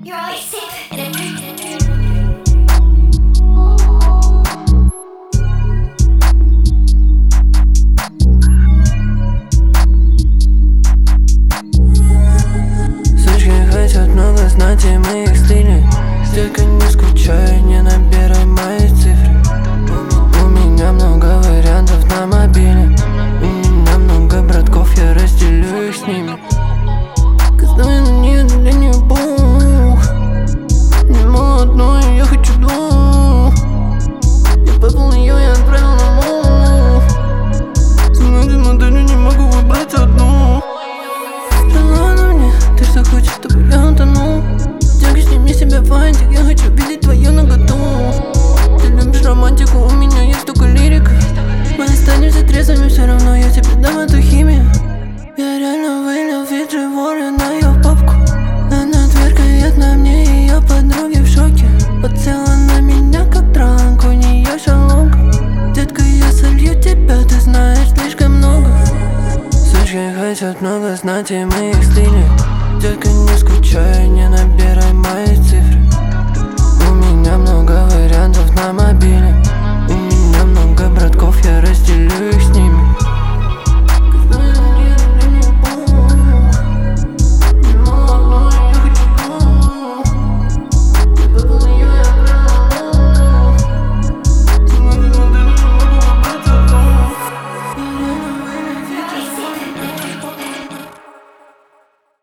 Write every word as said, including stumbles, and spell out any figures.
You're always safe in a dream, in a dream. Сучки хотят много знать и моих стилей. Только не скучай, не набирай мои цифры. У меня много вариантов на мобиле. У меня много братков, я разделю их с ними. Казалось, на нее для нее бог. Не мало одно, и я хочу двух. Я попал на нее и отправил на мол. С многими моделью не могу выбрать одну. Жила на мне, ты что хочешь, чтобы я утонул? Девки, сними себе фантик, я хочу видеть твою наготу. Ты любишь романтику, у меня есть только лирика. Мы останемся трезвыми, все равно я тебе дам эту химию. Я реально вылил фиджи воры на ее папку. Она тверкает на мне, ее подруги в шоке. Подсела на меня как транк, у нее шалунка. Детка, я солью тебя, ты знаешь слишком много. Сучки хотят много знать и моих стилей. Детка, не скучай, не набирай мои цифры. У меня много вариантов на мобиле.